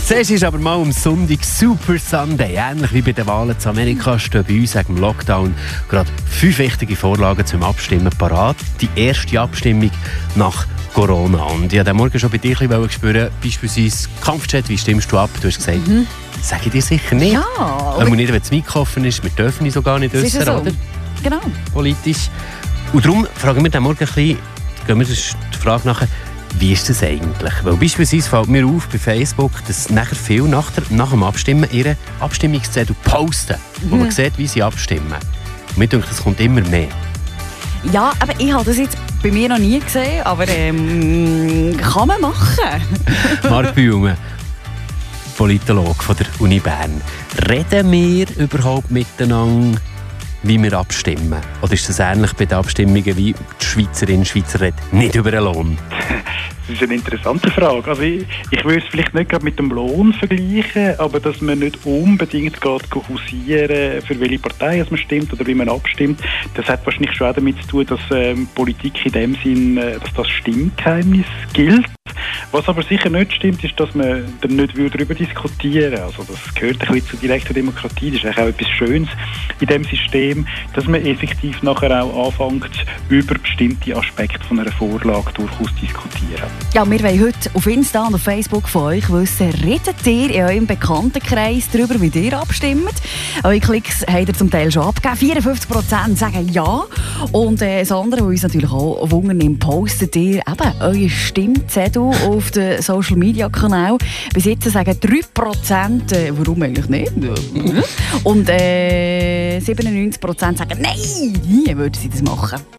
Zuerst ist aber mal am Sonntag Super Sunday. Ähnlich wie bei den Wahlen in Amerika stehen bei uns wegen dem Lockdown gerade 5 wichtige Vorlagen zum Abstimmen parat. Die erste Abstimmung nach Corona. Und ich wollte heute Morgen schon bei dir ein bisschen spüren, beispielsweise Kampfchat, wie stimmst du ab? Du hast gesagt, sage ich dir sicher nicht. Ja. Weil man nicht, wenn das Mikro offen ist, wir dürfen uns so gar nicht äußern, so. oder? Genau. Politisch. Und darum fragen wir den Morgen ein bisschen, gehen wir die Frage nachher, wie ist das eigentlich? Weil beispielsweise fällt mir auf bei Facebook, dass nachher viel nach dem Abstimmen ihre Abstimmungszettel posten, wo man sieht, wie sie abstimmen. Und mir denke, das kommt immer mehr. Ja, aber ich habe das jetzt bei mir noch nie gesehen, aber kann man machen. Marc Bühlmann, Politologe von der Uni Bern. Reden wir überhaupt miteinander, wie wir abstimmen? Oder ist das ähnlich bei den Abstimmungen, wie die Schweizerinnen und Schweizer reden, nicht über den Lohn? Das ist eine interessante Frage. Also ich würde es vielleicht nicht gerade mit dem Lohn vergleichen, aber dass man nicht unbedingt hausieren, für welche Partei man stimmt oder wie man abstimmt, das hat wahrscheinlich schon auch damit zu tun, dass Politik in dem Sinn, dass das Stimmgeheimnis gilt. Was aber sicher nicht stimmt, ist, dass man dann nicht darüber diskutieren würde. Also das gehört ein bisschen zur direkten Demokratie. Das ist eigentlich auch etwas Schönes in diesem System, dass man effektiv nachher auch anfängt, über bestimmte Aspekte von einer Vorlage durchaus diskutieren. Ja, wir wollen heute auf Insta und auf Facebook von euch wissen, redet ihr in eurem Bekanntenkreis darüber, wie ihr abstimmt? Eure Klicks habt ihr zum Teil schon abgegeben. 54% sagen ja. Und das andere, was uns natürlich auch Wunder nimmt, postet ihr eben eure Stimmzettel auf den Social Media Kanal. Bis jetzt sagen 3%, warum eigentlich nicht? Und 97% sagen, nein, nie würden sie das machen.